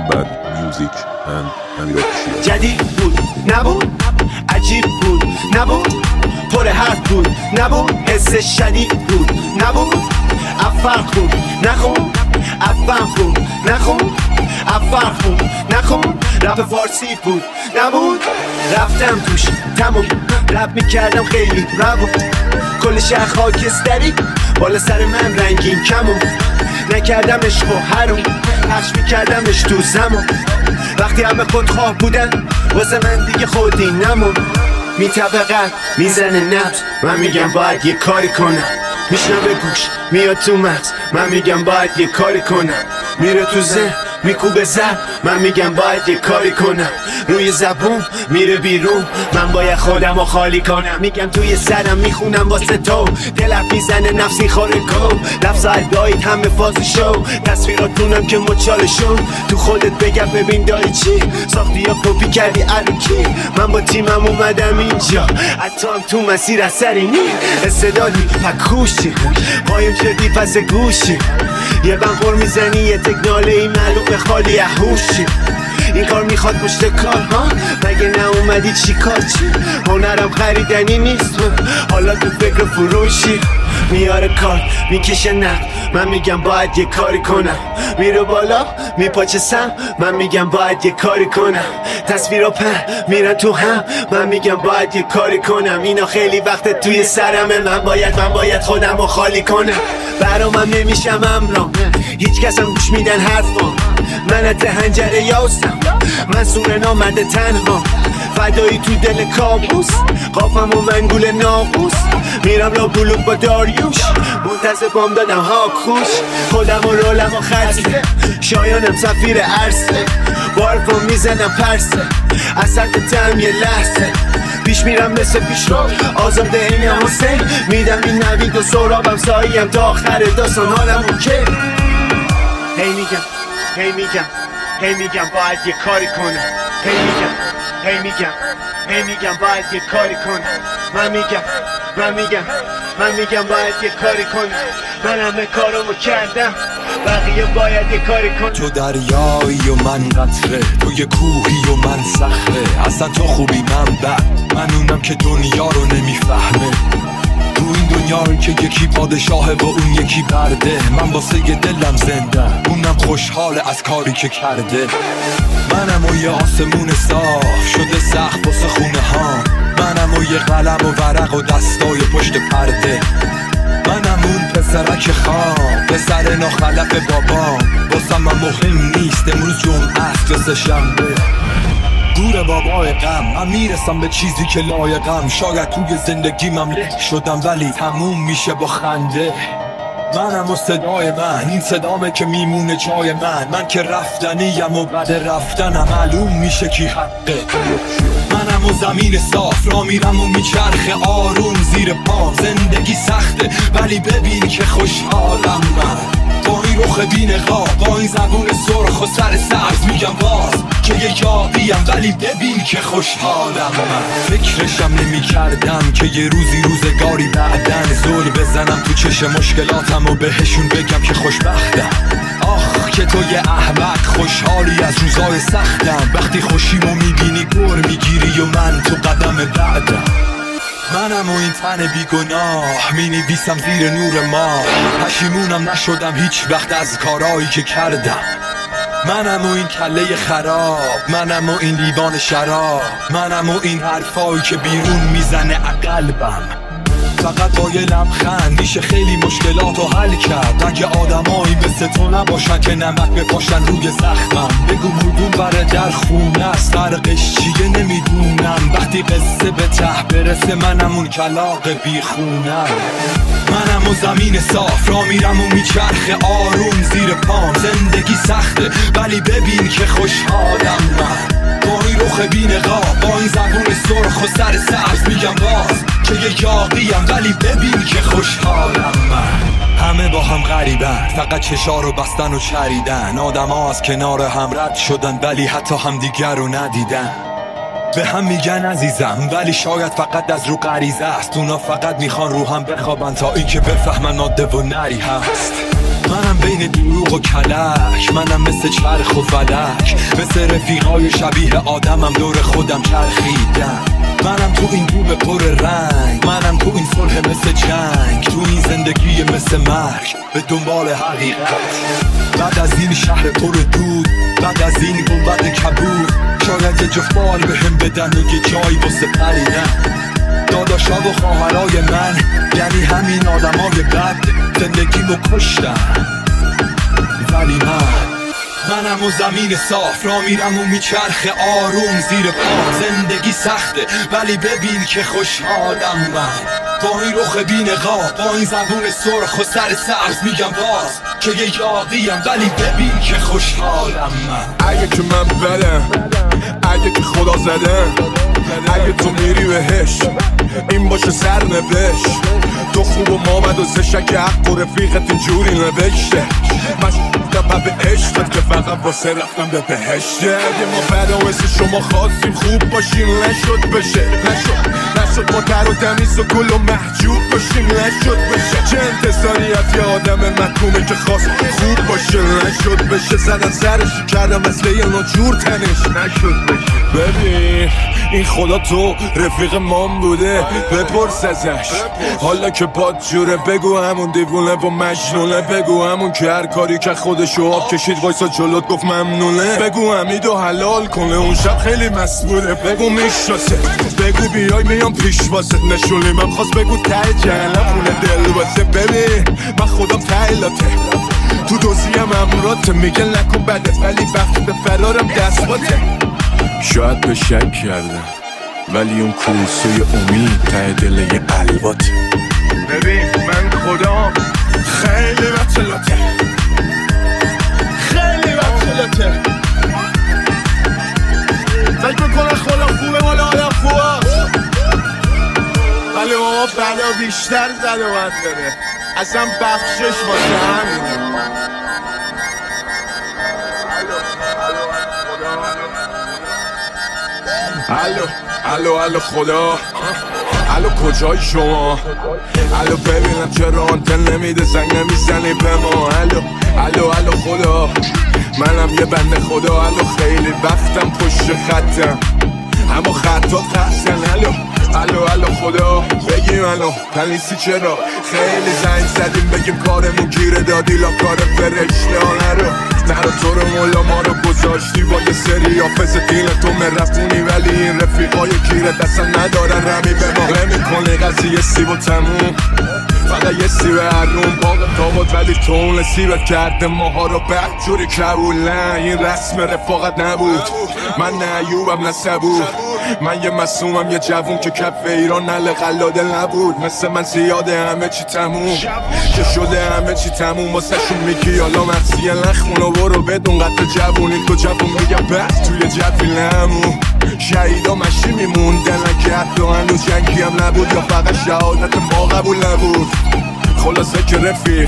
Bad Music and امیر آفیشیال. جدید بود نبود، عجیب بود نبود، پر حرف بود نبود، حس شدید بود نبود، افرق بود نخون، افهم بود نخون، افرق بود نخون، رپ فارسی بود نبود، رفتم توش تموم، رپ میکردم خیلی روون، کل شهر خاکستری بالا سر من رنگین کمون، نکردم عشق و حروم، پخش میکردمش تو زمان، وقتی همه خودخواه بودن واسه من دیگه خودی نمون، میطبقت میزنه نبض، من میگم باید یه کاری کنم، میشنوه گوش میاد تو مغز، من میگم باید یه کاری کنم، میره تو ذهن میکوبه زد، من میگم باید یه کاری کنم، روی زبون میره بیرون، من باید خودمو خالی کنم، میگم توی سرم میخونم واسه تو، دلت میزنه نفسی خوره کو، لفظ ادایت همه فاز شو، تصویراتونم که مچالشون، تو خودت بگم ببین داری چی ساختی یا کپی کردی الکی، من با تیمم اومدم اینجا، حتی هم تو مسیر اثری نی، استعدادی پکوشی قایم شدی پس گوشی، یه بمپر میزنی یه تکناله ای معلوم خالی هوشی، این کار میخواد پشت کار ها، مگه نه اومدی چی کار چی، هنرم خریدنی نیست، حالا تو فکر فروشی، میاره کار میکشه نقد، من میگم باید یه کاری کنم، میره بالا میپاچه سم، من میگم باید یه کاری کنم، تصویرها پر میرن تو هم، من میگم باید یه کاری کنم، اینا خیلی وقت توی سرمه، من باید خودم رو خالی کنم، برامم نمیشم امرام، هیچ کس هم گوش میدن حرفام، من از هنجره یاستم، من سور نامده تنها، فدایی تو دل کابوس، قافم و منگول ناقوس، میرم لا بلوک با داریوش، منتظر بام دادم ها خوش، خودم و رولم و خرسه، شایانم سفیر عرصه، بارفم میزنم پرسه، اصد تم یه لحظه، پیش میرم مثل پیش رو آزاده این حسین، میدم این نوید و سرابم ساییم تا آخر داستان حالم اوکی، هی میگم باید یه کاری کنم، هی میگم باید یه کاری کنم، من میگم باید یه کاری کنم، من همه کارمو کردم بقیه باید یه کاری کنم، تو دریایی و من قطره، تو یه کوهی و من صخره، اصلا تو خوبی من بد، من اونم که دنیا رو نمیفهمه، تو این دنیایی که یکی پادشاهه و اون یکی برده، من واسه دلم زنده، اونم خوشحاله از کاری که کرده، منم و یه آسمون صاف شده سقف واسه خونه ها، منم و یه قلم و ورق و دستای پشت پرده، منم اون پسرک خواب پسر ناخلف بابام، واسه من مهم نیست امروز جمعه است و سه شنبه، گور بابای غم، من میرسم به چیزی که لایقم، شاید توی زندگیمم له شدم ولی تموم میشه با خنده، منم و صدای من، این صدامه که میمونه جای من که رفتنیم و بعد رفتنم معلوم میشه کی حقه، منم و زمین صاف را میرم و میچرخه آروم زیر پام، زندگی سخته ولی ببین که خوشحالم من، با این رخ بی‌نقاب، با این زبون سرخ و سر سبز، میگم باز که یه یاقیم ولی ببین که خوشحالم من، فکرشم نمی کردم که یه روزگاری بعدن زل بزنم تو چشم مشکلاتم و بهشون بگم که خوشبختم، آخ که تو یه احمق خوشحالی از روزای سختم، وقتی خوشیمو میبینی گر میگیری و من تو قدم بعدم، منم و این تن بیگناه مینویسم زیر نور ماه، پشیمونم نشدم هیچ وقت از کارایی که کردم، منم و این کله خراب، منم و این لیوان شراب، منم و این حرفایی که بیرون میزنه قلبم، فقط با یه لبخند میشه خیلی مشکلاتو حل کرد، اگه آدمایی مثل تو نباشن که نمک بپاشن روی زخمم، بگو کدوم بره در خونه است فرقش چیه نمیدونم، وقتی قصه به ته برسه منم اون کلاغ بیخونم، منم و زمین صاف را میرم و میچرخه آروم زیر پام، زندگی سخته ولی ببین که خوشحالم من، با این رخ بی‌نقاب، با این زبون سرخ و سر سبز، میگم باز که یه یاقیم ولی ببین که خوشحالم من، همه با هم غریبن فقط چشا رو بستن و چریدن، آدم ها از کنار هم رد شدن ولی حتی هم دیگر رو ندیدن، به هم میگن عزیزم ولی شاید فقط از رو غریزه است، اونا فقط میخوان رو هم بخوابن تا این که بفهمن ماده و نری هست، منم بین دروغ و کلک، منم مثل چرخ و فلک، مثل رفیقای شبیه آدمم دور خودم چرخیدم. منم تو این بوم پر رنگ، منم تو این صلح مثل جنگ، تو این زندگی مثل مرگ، به دنبال حقیقت. بعد از این شهر پر دود، بعد از این گنبد کبود، شاید یه جفت بال بهم بدن و یه جایی واسه پریدن. داداشا و خواهرای من، یعنی همین آدمای بد، زندگیمو کشتن. ولی منم و زمین صاف را میرم و میچرخه آروم زیر پا. زندگی سخته ولی ببین که خوشحالم من، با این رخ بی‌نقاب، با این زبون سرخ و سر سبز میگم باز که یه یاقیم، ولی ببین که خوشحالم من. اگه که من بدم، اگه که خدا زدم، اگه تو میری بهش این باشه سرنوشت. تو خوب و ما بد و زشک حق و رفیقت اینجوری نوشته. من به عشقت که فقط واسه رفتم به بهشته. اگه ما بد و مثل شما خواستیم خوب باشیم نشد بشه، نشد ما در و تمیز و گل و محجوب باشیم نشد بشه. چه انتظاری از یه آدم محکومه که خواست خوب باشه نشد بشه. زدن سرش کردم مثل یه ناجور تنش نشد بشه. ببین این خدا تو رفیق مام بوده، بپرس ازش حالا که باد جوره. بگو همون دیوونه و مجنونه، بگو همون که هر کاری که خودشو آب کشید وایسا جلوت گفت ممنونه. بگو حمیدو حلال کنه اون شب خیلی مسئوله. بگو میشناسه، بگو بیای میام پیش واسه نشونی. من خواست بگو ته جهنم خونه دل واسه. ببین من خودم تایلاته، تو دوزیم امراته، میگه نکن بدت ولی وقت به فرارم دست باته. شاید به شک کردم ولی اون کوسوی امید ته دل یه الواته. ببین من خدا خیلی بطلاته، خیلی بطلاته. فکر میکنه خدا خوبه مال آدم خوبه، ولی ماما بلا بیشتر زد و بد داره. اصلا بخشش واسه همینه. الو خدا، الو کجای شما؟ الو ببینم چرا آنتن نمیده زنگ نمیزنی به ما؟ الو خدا، منم یه بنده خدا. الو خیلی وقتم پشت خطم اما خطا قصدن. الو خدا بگی منو تنیسی چرا؟ خیلی زنگ زدیم بگیم کارمون گیره دادی لا کار فرشته ها. نرو تو رو مولا ما رو گذاشتی با یه سری حافظ دین تو مرفونی، ولی این رفیقای گیره دستن ندارن رمی به ما. نمی‌کنی قضیه سیب و تموم، فقط یه سیب هرون باقی تابد، ولی تو اون سیبت کرده ماها رو بدجوری قبول. نه این رسم رفاقت نبود، من نه ایوبم نه صبور. من یه مسومم یه جوون که کف ایران نل قلاده نبود. مثل من زیاده همه چی تموم که شده، همه چی تموم واسه شون میگی حالا مرسیه نخون و برو بدون قطع جوونی. تو جوون میگم بس توی جوی نمون. شهیدا مشی میموندن اگه حتی هنوز جنگی هم نبود یا فقط شهادت ما قبول نبود. خلاصه که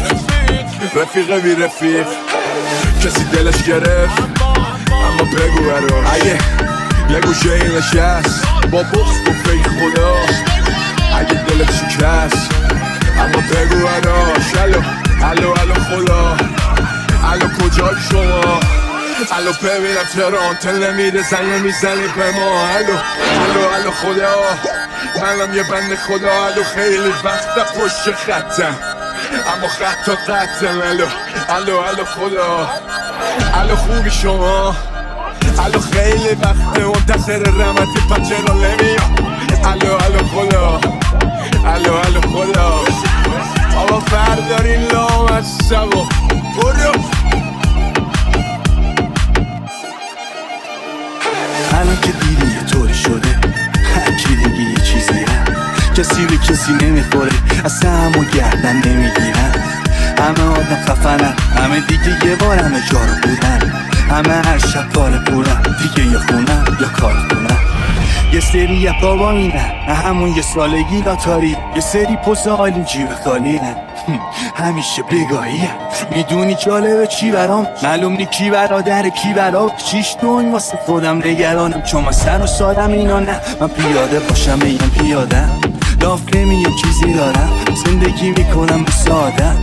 رفیق بی رفیق کسی دلش گرفت، اما بگو برا اگه یه گوشه این نشست با بخص گفت ای خدا اگه دلت شکست، اما بگو براش الو خدا، الو کجای شما؟ الو ببینم چرا آنتن نمیده زنگ نمیزنی به ما؟ الو خدا، منم یه بنده خدا. الو خیلی وقت پشت خطم اما خطا قطعم. الو خدا، الو خوبی شما؟ الو خیلی وقت منتظر رحمتی پچرا نمیاد. الو خدا، الو خدا. آبا فردارین لام از سبا برو. الان که دیدی یه طوری شده، هرکی دیگه یه چیزی هم، کسی به کسی نمیخوره، اصلا همو گردن نمیگیرن. همه آدم خفنن، همه دیگه یه بار همه جا رو بودن، همه هر شب کار پورن، دیگه یا خونن یا کار کنن. یه سری یه بابا مینن، همون یه سالگی لاتاری، یه سری پس آلین جیب خالی نه. همیشه بگاهیم میدونی جالبه چی برام، معلوم نی کی برادر کی برام. چیش دون واسه خودم نگرانم، چون من سر و سادم اینا نه. من پیاده باشم میگم پیادم، لاف نمیم چیزی دارم، زندگی میکنم به سادم. پس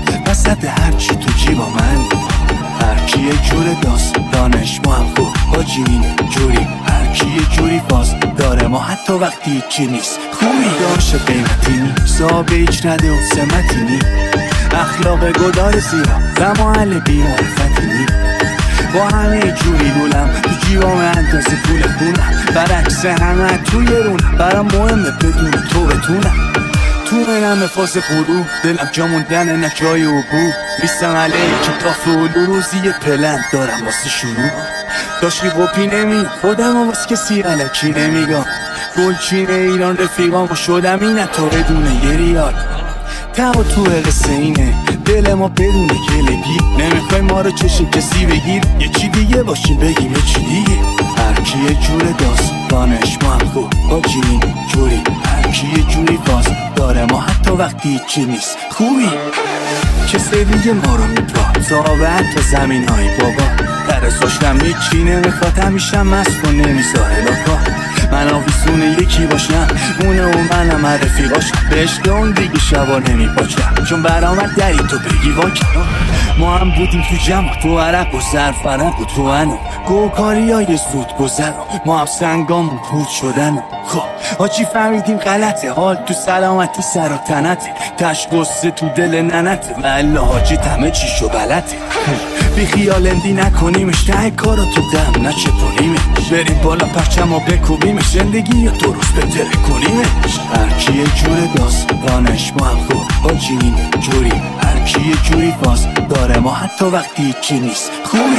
وسط هرچی تو جیبا من، هرکی یه جور داستانش ما هم خوب حاجی این جوری، هرکی یه جوری باز داره ما حتی وقتی هیچی نیست. خوبی داشته قیمتی نی، صابه هیچ نده و سمتی نی، اخلاق گدار زیرا و محل بیمعرفتی نی، با همه جوری دولم تو جیبام اندازه پول خونم، برعکس همه توی رونم، برام مهمه بدون تو بتونم، تو منم فاز غروب دلم جا موندن نجای عبور، بیستم علیه کتاف و روزی پلن دارم واسه شروع، داشتی قپی نمی خودم و واسه کسی علکی نمیگم، گلچین ایران رفیقام شدم اینه تا بدون یه ریال، تا تو قصه اینه دل ما بدون گلگی، نمیخوای ما رو چشم کسی بگیر، یه چی دیگه باشیم بگیم یه چی دیگه، هرکی یه جور داستانش ما هم خوب حاجی این جوری، هرکی یه جوری باز داره ما حتی وقتی هیچی نیست. خوبی کسی دیگه ما رو میپا صابت تا زمین های بابا، درستاشتم هیچی نمیخواد همیشه مست و نمیذاره لاکا، من آویسون یکی باشم اونه و منم رفیقاش، بهش اون دیگه شبا نمیپاچم چون برامد دری تو بگی واکن، ما هم بودیم تو جمع تو عرق و زرفرق و تو انو گوکاری های زود گذر، ما هم سنگامون پود شدن. خب حاجی فهمیدیم غلطه، حال تو سلامتی سر و تنته، تش قصه تو دل ننته، والله حاجی همه چیشو بلده، بی خیال اندی نکنیمش ته کارو تو دم نچپونیمش، بریم بالا پرچم و بکوبیمش، زندگی یا درست بتره کنیمش، هرکی یه جور داستانش ما هم خوب حاجی این جوری، هرکی یه جوری باز داره ما حتی وقتی هیچی نیست. خوبی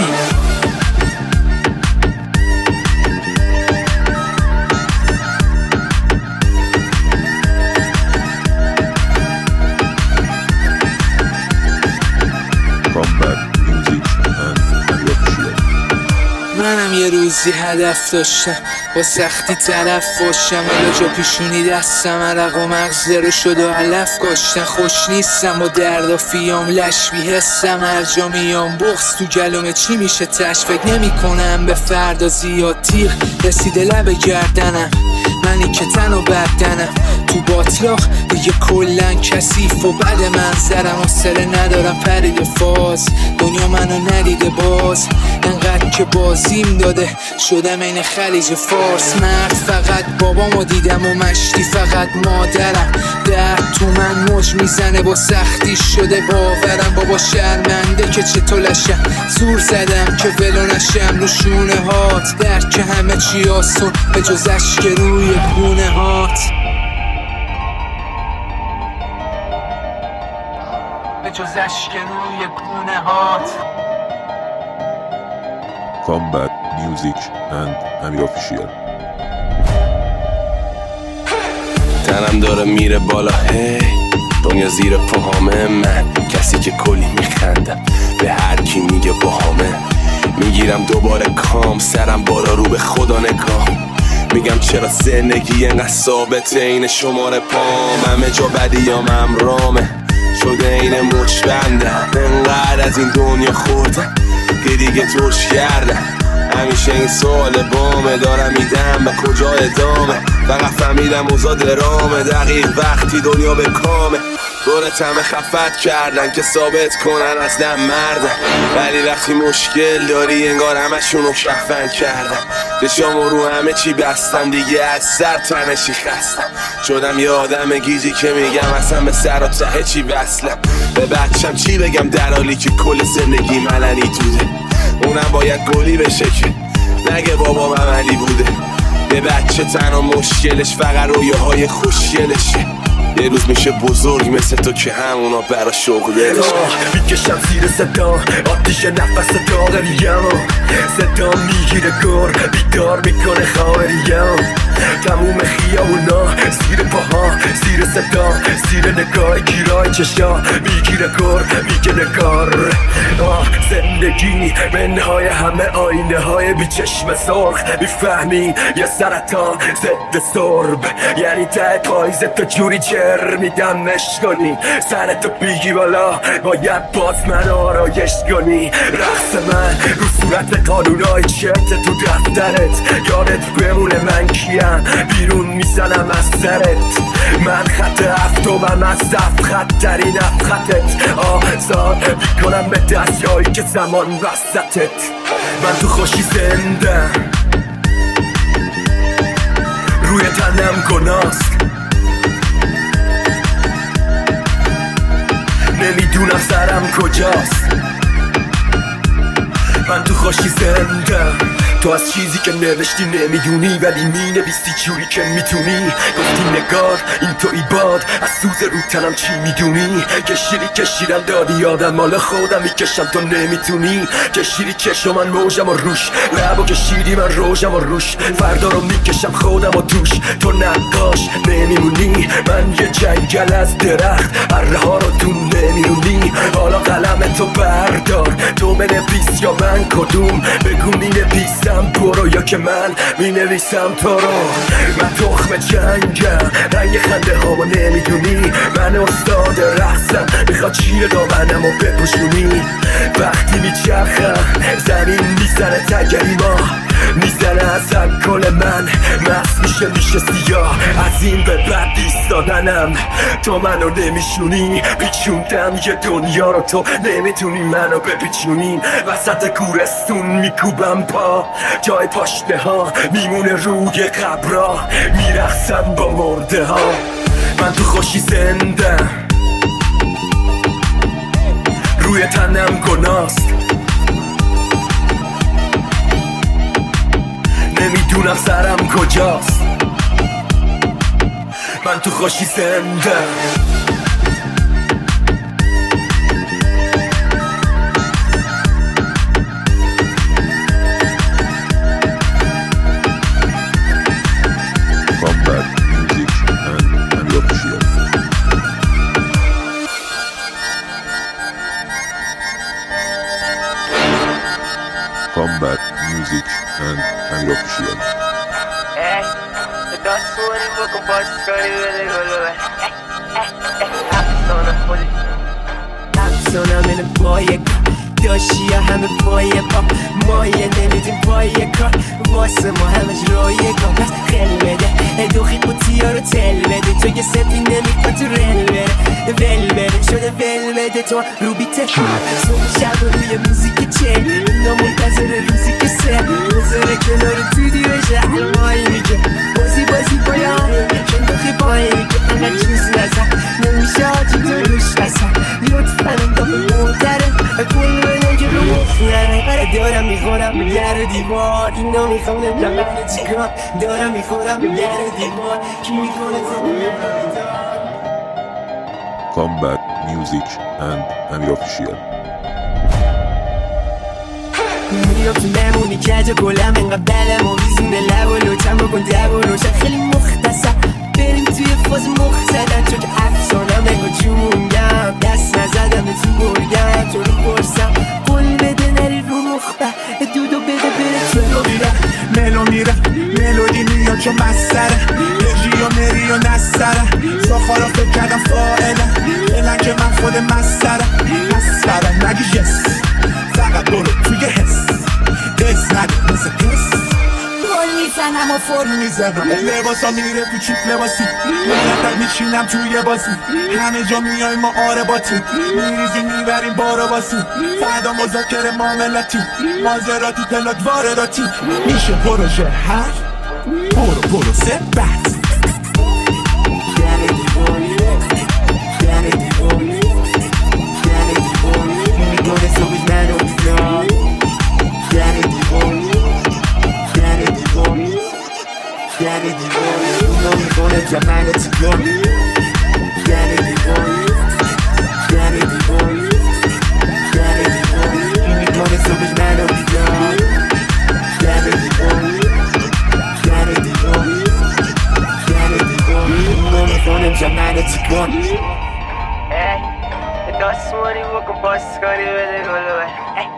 منم یه روزی هدف داشتم با سختی طرف باشم، ولی جا پیشونی دستم عرق و مغز رو شد و علف کاشتن، خوش نیستم با درد و فیام لش بیهستم، هر جا میام بغض تو گلومه چی میشه تش، فکر نمی کنم به فردا زیاد تیغ رسیده لب گردنم، منی که تن و بدنم تو باطلاق دیگه کلن کثیف و بد منظرم، حوصله ندارم پرید فاز دنیا منو ندیده باز، انقدر که بازیم داده شدم این خلیج فارس، مرد فقط بابامو دیدم و مشتی فقط مادرم، درد تو من موج میزنه با سختی شده باورم، بابا شرمنده که چطور لشم زور زدم که ولو نشم رو شونه هات، درد که همه چی آسون به جز اشک روی گونه هات، به جز اشک روی گونه هات. Combat Music and Amir Official. تنم داره میره بالا هی دنیا زیر پاهامه، من کسی که کلی میخندم به هر کی میگه باهامه، میگیرم دوباره کام سرم بالا رو به خدا نگاه، میگم چرا زندگی انقدر ثابته این شماره پام، همه جا بدیام امرامه شده این مچ بندم، انقدر از این دنیا خوردم که دیگه توش کردم، همیشه این سوال بامه دارم میدم به کجا ادامه، فقط فهمیدم اوضاع درامه، دقیق وقتی دنیا به کامه، دورت همه خفت کردن که ثابت کنن اصلا مردن، ولی وقتی مشکل داری انگار همشونو کفن کردن، چشامو رو همه چی بستم دیگه از سر تنشی خستم، شدم یه آدم گیجی که میگم اصلا به سر و ته چی وصلم، به بچم چی بگم در حالی که کل زندگی ملنی توده، اونم باید گلی بشه که نگه بابا عملی بوده، یه بچه تنها مشکلش فقط رویاهای خوشگلشه، یه روز میشه بزرگ مثل تو که همونا برا شغلش میکشم زیر صدا آتیش نفس داغریم، صدا میگیره گر بیدار میکنه خواهریم، تموم خیابونا زیر پاها زیر صدا زیر نگاه گیرای چشا میگیره گر میگه نگار، زندگی منهای همه آینه های بی چشم سرخ، میفهمی یه سرطان ضد سرب، یعنی ته پایزه تو جوری جر میدمش کنی، سرتو بیگی بالا باید باز من آرایش کنی، رقص من رو صورت قانونای چرت تو دفترت، یادت بمونه من کیم بیرون میزنم از سرت، من خط هفتمم از دفت خطترین خطت آزاد میکنم به دستیایی که زمان وسطت من تو خوشی زندم روی تنم گناست نمیدونم سرم کجاست من تو خوشی زندم تو از چیزی که نوشتی نمیدونی ولی مینویسی جوری که میتونی گفتی نگار این توی باد از سوز رو تنم چی میدونی کشیدم دادی یادم مال خودم میکشم تو نمیتونی کشیدی چشم من موجم و روش لبو کشیدی من روشم و روش فردا رو میکشم خودم و توش تو نقاش نمیمونی من یه جنگل از درخت اره ها رو تو نمیرونی حالا قلم تو بردار تو بنویس یا من کدوم بگو مینویسم برو یا که من مینویسم تو رو من تخم جنگم رنگ خنده هامو نمیدونی من استاد رقصم میخواد چیر دامنم و بپوشونی وقتی میچرخم زمین میزنه تگری ما میزنه از الکل من مست میشه سیاه از این به بعد ایستادنم تو منو نمیشونی پیچوندم یه دنیا رو تو نمیتونی منو بپیچونی وسط کورستون میکوبم پا جای پاشنه ها میمونه روی قبرا میرقصم با مرده ها من تو خوشی زندم روی تنم گناست نمیدونم سرم کجاست من تو خوشی زندم Combat Music and Ami Official. Combat Music and Ami Official. افسانم اینه پای داشتی یا همه پای پا مایه نمیدیم پای کار واسه ما همش رایگان پس خیلی بده دوخی قوطیا رو تل بده تو که سفی نمیکن تو رل بره ول بره شده ول بده تو رو بیته صبح شب روی موزیک چل اینا منتظر روزی که سه بذاره کنار تو دیو شهر مایی میگه بازی پایان چون دوخی پایی میگه انقدر چیز نزن نمیشه آجی تو روش نزن لطفا انداخه مهتره کل بده که رو مخنره دارم میخورم به در دیوار اینا میخوام نمیدونم چیکار دارم میخورم به در دیوار کی میکنه Combat Music and Ami Official. میام تو نمونی کج و گلم انقدر بلم و میزونه لب و لوچم بکن دب و روشن خیلی مختصر بریم توی فاز مخ زدن چون که افسانم انگا جونگم دست نزدم تو برگم تو رو پرسم قول بده نری رو مخبه دودو بده بره تو ملو میره ملودی میاد چون مستره رژی و مری و نستره ساخارا فکر کردم فائله فعلا که من خود مستره نگی یس فقط برو توی حس دست نده مثل پس گل میزنم و فرم میزنم لباسا میره تو چیپ لباسی مرتب میشینم توی بازی همه جا میای ما آرباتی میریزی میبریم بارو باسی فردا مذاکره معاملاتی مازراتی پلاک وارداتی میشه پروژه هر برو سه بحث جمال تگون یعنی دیوانی یعنی دیوانی یعنی دیوانی میکنه صبح منو بیدار یعنی دیوانی یعنی دیوانی یعنی دیوانی میکنه جمال تگون دستمانی بکن باسکاری بده گلوه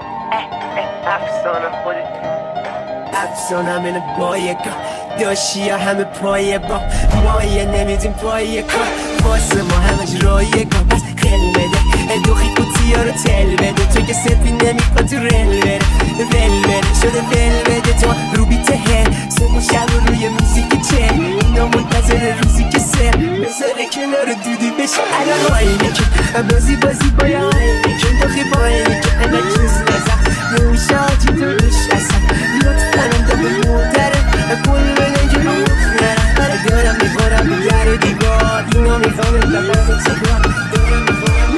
افسانه خودت افسانم اینه بایگاه داشتی یا همه پای با مایه نمیدیم پای کار واسه ما همش رایگان پس خیلی بده دوخی قوطیا رو تل بده تو که سفی نمیکن تو رل بره ول بره شده ول بده تو رو بیته هل صبح و شب روی موزیک چل اینا منتظر روزی که سر بذاره کنار دودی بشه الان آینه که بازی باید که داخی با اینه که انا چیز نزم نمیشه آجی تو روش اصلا لطفا تا به مدره کل بگن که رو مخنره دارم میخورم میگره دیوار اینا میخوام لبنم سیگار دارم میخورم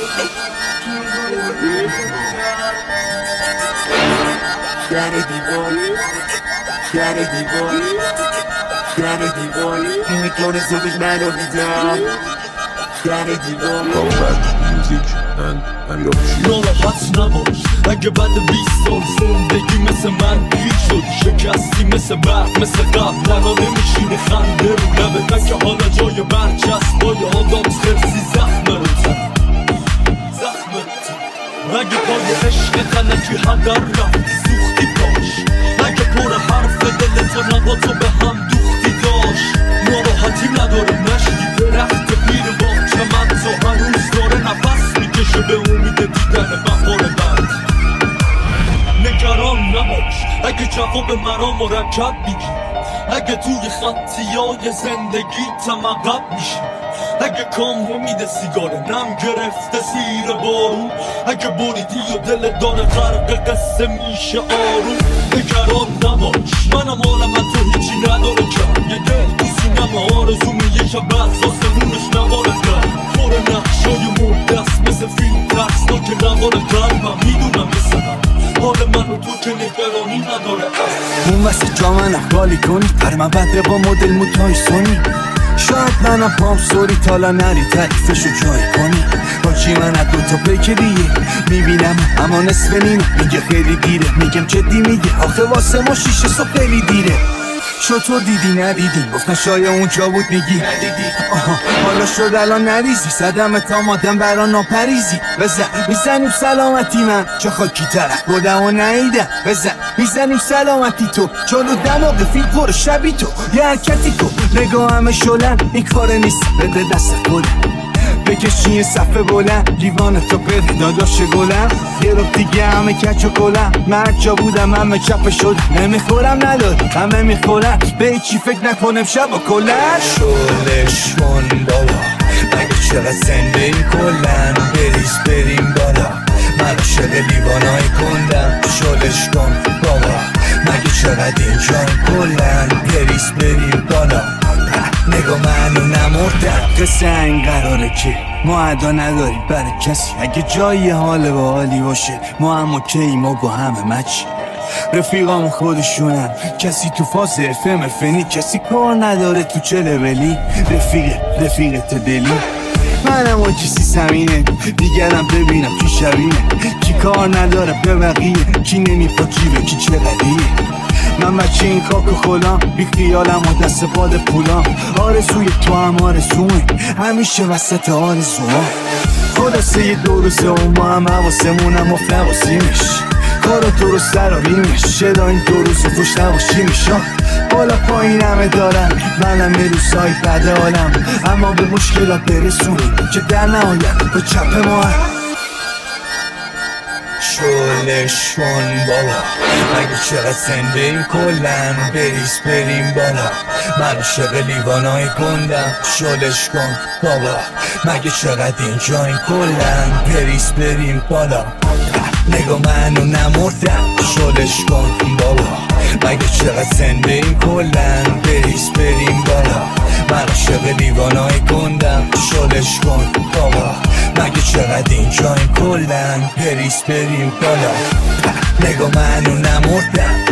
در دیوار در دیوار در دیوار این میکنه زبش منو بیدار در دیوار Combat Music and Amir Official. ناراحت نباش اگه بعد 20 سال زندگی مثل من پیر شد شکستی مثل برق مثل قبل لنا نمیشینه خنده رو لبه که حالا جای برچسب با آدم خرسی زخم رو زخم رو اگه پای عشق غلطی هدر رفتی سوختی باش اگه پر حرف دلت و نگاه تو به هم دوختی داشت ناراحتی نداره نشتی درخت پیر باغچه من تو هنوز داره نفس میکشه به امید دیدن بهار بعد نگران نباش اگه جواب مرا مرکب میگی اگه توی خطیای زندگی تمقب میشی اگه کام نمیده سیگاره نم گرفته زیر بارون اگه بریدی و دل داره غرق قصه میشه آروم نگران نباش منم عالم تو هیچی نداره کم یه دل تو سینم آرزومه یه شب بعد ساسمونش نواره کرد پر نقشای مردست مثل فیلم ترسناک نواره قلبم میدونم مثل حال من و تو که نگرانی نداره اون وسط جا من اخوالی کنی پر من بده با مدل موتای سونی شاید منم پام سوری تالا نری تعریفشو جای کنی با چی من از دوتا بکریه میبینم اما نصف نیمه میگه خیلی دیره میگم جدی میگه آخه واسه ما 6 صبح خیلی دیره چطور دیدی ندیدی گفتن شاید اونجا بود میگی ندیدی آها حالا شد الان نریزی صدم تا مادم برا ناپریزی بزن میزنیم سلامتی من چه خاکی طرف بودم و نهیدم بزن میزنیم سلامتی تو چالو دماغ فیل پر شبی تو یه حرکتی کن نگاه همه شلن این کار نیست بده دست خودم بکشی صفحه بلند لیوان تو بده داداش گلم یه رو دیگه همه کچ و کلم من جا بودم همه چپ شد نمیخورم نداد همه میخورم به چی فکر نکنم شب و کلن شلش کن بابا مگه چقدر زنده این کلن بریز بریم بالا من عاشق لیوانای کندم شلش کن بابا مگه چقدر اینجا کلن بریز بریم بالا نگاه منو نمردم قصه این قراره که ما ادا نداریم برای کسی اگه جایی حال با حالی باشه ما هم اوکی ما با همه مچی رفیقام خودشونن کسی تو فاز FM فنی کسی کار نداره تو چه لولی رفیقت دلی منم و کسی سمینه دیگرم ببینم کی شبینه کی کار نداره به بقیه کی نمیپا جیبه کی چه قدیه من بچه این خاک و خلام بی خیالم و دست پاد پولام آرزوی تو هم آرزومه همیشه وسط آرزوها خلاصه یه دو روزه و ما هم حواسمونم افت نباسیمش کارو درست دراریمش چرا این دو روز خوش نباشیمش بالا پایین همه دارم منم یه روزهای بده حالم اما به مشکلات برسونیم که در نهایت به چپ ما هم شلش کن بابا مگه چقدر زنده این کلن بریز بریم بالا من عاشق لیوانای کندم شلش کن بابا مگه چقدر اینجا این کلن بریز بریم بالا نگاه منو نمردم شلش کن بابا مگه چقدر زنده این کلن بریز بریم بالا من عاشق لیوانای کندم شلش کن بابا مگه چقدر اینجا این کلن بریز بریم بالا نگاه منو نمردم